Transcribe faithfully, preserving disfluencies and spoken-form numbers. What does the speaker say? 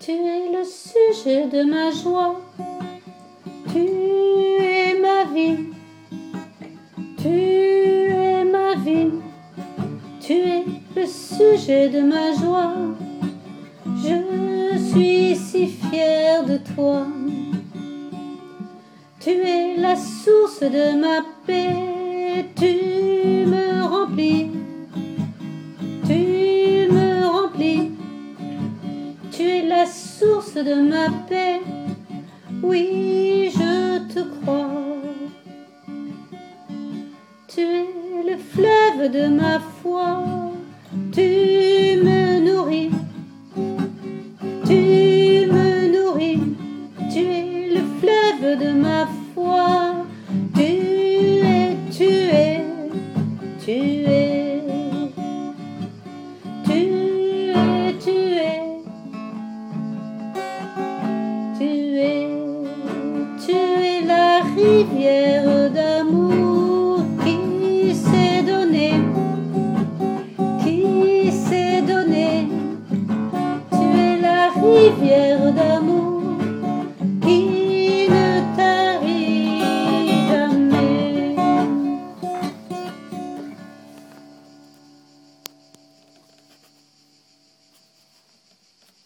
Tu es le sujet de ma joie, tu es ma vie, tu es ma vie, tu es le sujet de ma joie. Je suis si fière de toi. Tu es la source de ma paix, tu me remplis, tu me remplis. Tu es la source de ma paix, oui, je te crois. Tu es le fleuve de ma foi, tu me nourris, tu me nourris. Tu es le fleuve de ma foi, tu es, tu es, tu es, tu es, tu es. Tu es, tu es la rivière